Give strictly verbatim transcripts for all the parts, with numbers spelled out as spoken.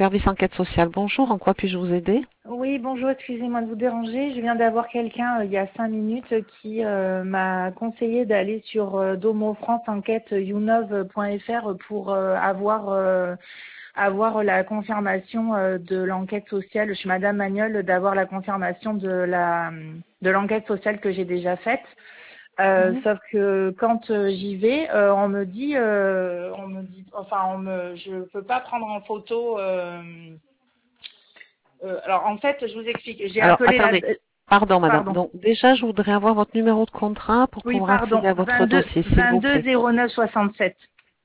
service enquête sociale. Bonjour, en quoi puis-je vous aider? Oui, bonjour, excusez-moi de vous déranger. Je viens d'avoir quelqu'un euh, il y a cinq minutes qui euh, m'a conseillé d'aller sur euh, Domo France Enquête younov point f r pour euh, avoir euh, avoir la confirmation euh, de l'enquête sociale. Je suis Madame Magnol, d'avoir la confirmation de la de l'enquête sociale que j'ai déjà faite. Euh, Mhm. sauf que quand euh, j'y vais, euh, on me dit, euh, on me dit, enfin, on me, je peux pas prendre en photo. Euh, euh, alors en fait, je vous explique. J'ai Alors, appelé la, attendez. Pardon, madame. pardon. Donc, déjà, je voudrais avoir votre numéro de contrat pour Oui, pouvoir pardon. accéder à votre vingt-deux, dossier, s'il vous vingt-deux plaît. zéro neuf soixante-sept.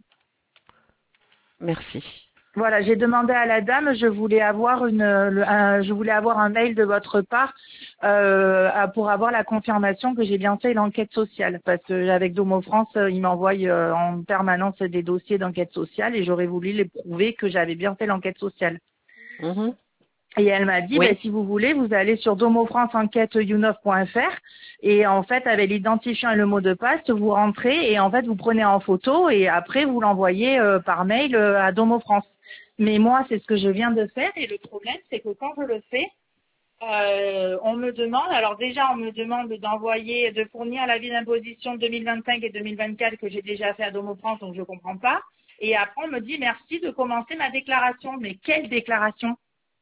Merci. Voilà, j'ai demandé à la dame, je voulais avoir une, le- un, je voulais avoir un mail de votre part euh, à- pour avoir la confirmation que j'ai bien fait l'enquête sociale, parce que avec Domo France, euh, ils m'envoient euh, en permanence des dossiers d'enquête sociale et j'aurais voulu les prouver que j'avais bien fait l'enquête sociale. Mhm. Et elle m'a dit, ben, Oui. si vous voulez, vous allez sur domo france enquête younov point f r et en fait, avec l'identifiant et le mot de passe, vous rentrez et en fait, vous prenez en photo et après, vous l'envoyez euh, par mail euh, à Domo France. Mais moi, c'est ce que je viens de faire et le problème, c'est que quand je le fais, euh, on me demande, alors déjà, on me demande d'envoyer, de fournir l'avis d'imposition deux mille vingt-cinq et deux mille vingt-quatre que j'ai déjà fait à Domo France, donc je comprends pas. Et après, on me dit merci de commencer ma déclaration. Mais quelle déclaration?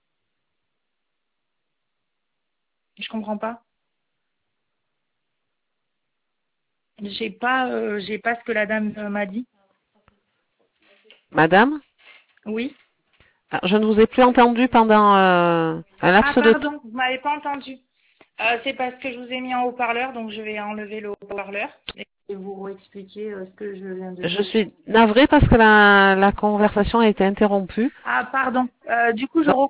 Je comprends pas. J'ai pas, euh, j'ai pas ce que la dame euh, m'a dit. Madame? Oui. Ah, je ne vous ai plus entendu pendant euh, un Ah laps de temps. pardon, vous m'avez pas entendu. Euh, c'est parce que je vous ai mis en haut-parleur, donc je vais enlever le haut-parleur et je vais vous expliquer euh, ce que je viens de Je dire. suis navrée parce que la, la conversation a été interrompue. Ah pardon. Euh, du coup, je Donc,